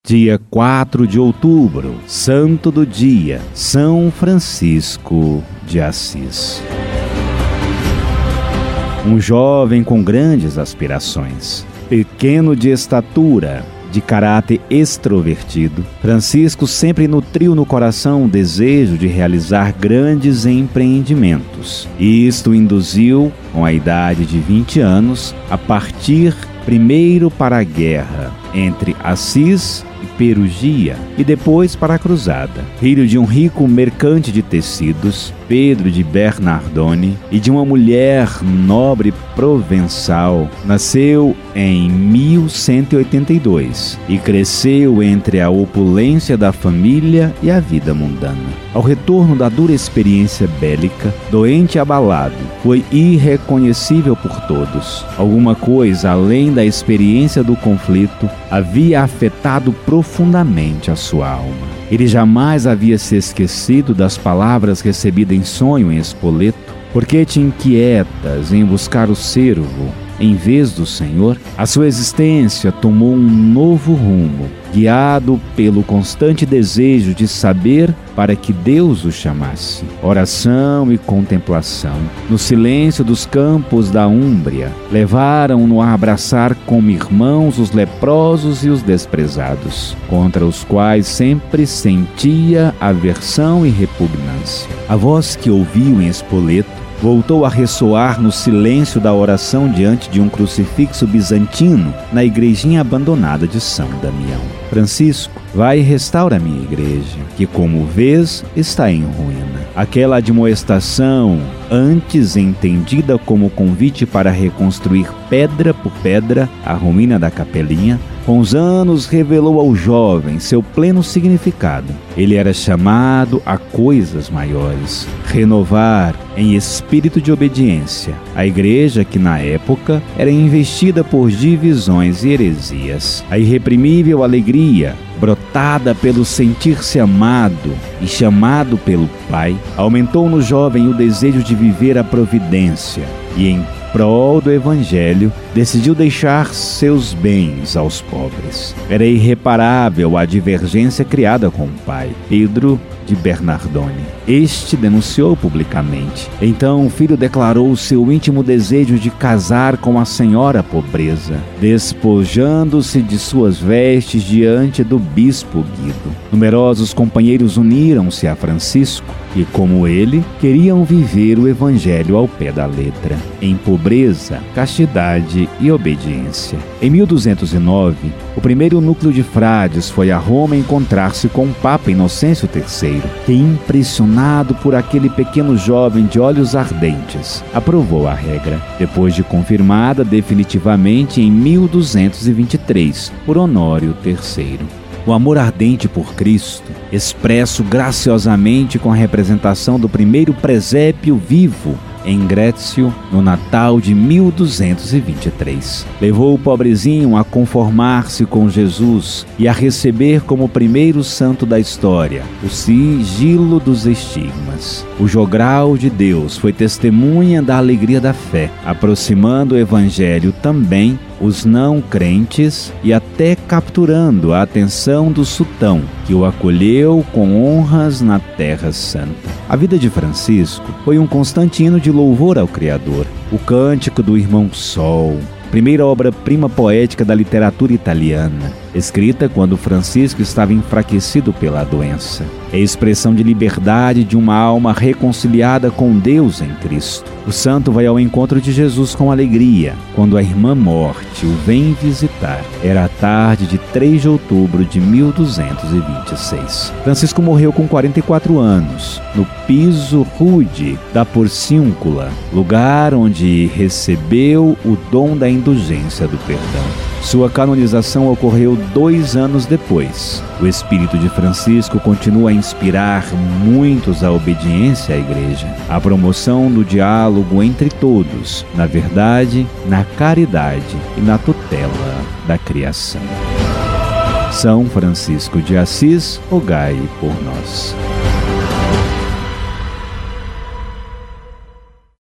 Dia 4 de outubro, santo do dia, São Francisco de Assis. Um jovem com grandes aspirações, pequeno de estatura, de caráter extrovertido, Francisco sempre nutriu no coração o desejo de realizar grandes empreendimentos. Isto induziu, com a idade de 20 anos, a partir primeiro para a guerra entre Assis e Perugia e depois para a cruzada. Filho de um rico mercante de tecidos, Pedro de Bernardone, e de uma mulher nobre provençal, nasceu em 1182 e cresceu entre a opulência da família e a vida mundana. Ao retorno da dura experiência bélica, doente e abalado, foi irreconhecível por todos. Alguma coisa além da experiência do conflito havia afetado profundamente a sua alma. Ele jamais havia se esquecido das palavras recebidas em sonho em Spoleto. Por que te inquietas em buscar o servo em vez do Senhor? A sua existência tomou um novo rumo, guiado pelo constante desejo de saber para que Deus o chamasse. Oração e contemplação, no silêncio dos campos da Úmbria, levaram-no a abraçar como irmãos os leprosos e os desprezados, contra os quais sempre sentia aversão e repugnância. A voz que ouviu em Spoleto voltou a ressoar no silêncio da oração diante de um crucifixo bizantino na igrejinha abandonada de São Damião. Francisco, vai e restaura a minha igreja, que, como vês, está em ruína. Aquela admoestação, antes entendida como convite para reconstruir pedra por pedra a ruína da capelinha, com os anos revelou ao jovem seu pleno significado. Ele era chamado a coisas maiores, renovar em espírito de obediência a igreja que na época era investida por divisões e heresias. A irreprimível alegria, brotada pelo sentir-se amado e chamado pelo Pai, aumentou no jovem o desejo de viver a providência e, em prol do Evangelho, decidiu deixar seus bens aos pobres. Era irreparável a divergência criada com o pai, Pedro de Bernardone. Este denunciou publicamente. Então o filho declarou seu íntimo desejo de casar com a senhora pobreza, despojando-se de suas vestes diante do bispo Guido. Numerosos companheiros uniram-se a Francisco e, como ele, queriam viver o Evangelho ao pé da letra, em pobreza, castidade e obediência. Em 1209, o primeiro núcleo de frades foi a Roma encontrar-se com o Papa Inocêncio III, que, impressionado por aquele pequeno jovem de olhos ardentes, aprovou a regra, depois de confirmada definitivamente em 1223 por Honório III. O amor ardente por Cristo, expresso graciosamente com a representação do primeiro presépio vivo em Grécio, no Natal de 1223. Levou o pobrezinho a conformar-se com Jesus e a receber como primeiro santo da história o sigilo dos estigmas. O jogral de Deus foi testemunha da alegria da fé, aproximando o Evangelho também os não crentes e até capturando a atenção do sultão, que o acolheu com honras na Terra Santa. A vida de Francisco foi um constante hino de louvor ao Criador. O Cântico do Irmão Sol, primeira obra-prima poética da literatura italiana, escrita quando Francisco estava enfraquecido pela doença. É a expressão de liberdade de uma alma reconciliada com Deus em Cristo. O santo vai ao encontro de Jesus com alegria, quando a irmã Morte o vem visitar. Era a tarde de 3 de outubro de 1226. Francisco morreu com 44 anos, no piso rude da Porciúncula, lugar onde recebeu o dom da indulgência do perdão. Sua canonização ocorreu 2 anos depois. O espírito de Francisco continua a inspirar muitos à obediência à Igreja, à promoção do diálogo entre todos, na verdade, na caridade e na tutela da criação. São Francisco de Assis, rogai por nós.